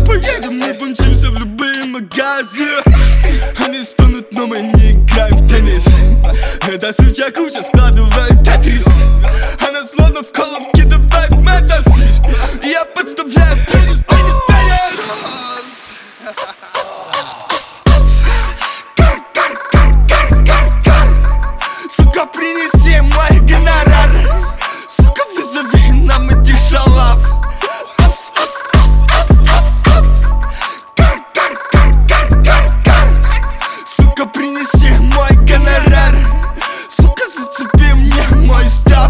Поедем, мы помчимся в любые магазины. Они стонут, но мы не играем в теннис. Эта свеча куча складывает тетрис. Она словно в колов кидывает метас. И я подставляю пенис, пенис, пенис. Сука, принеси мой гонорар. Сука, вызови нам этих шалав. Сука, принеси мой гонорар. Сука, зацепи мне мой став.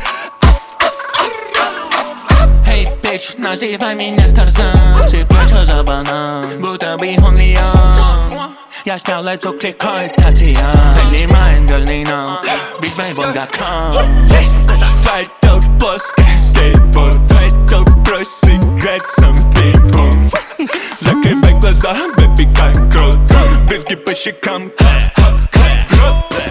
Эй, bitch, называй меня Тарзан. Ты плачешь банан, будто бы Хонли Йонг. Я снял лицо кликой Татьян. Поднимаем галина, бить моей бонгаком. Пойдет плоский скейтборд, пойдет брось играть сам в пинг-понг. Закрывай глаза, baby, как крот. Брызги по щекам, в рот.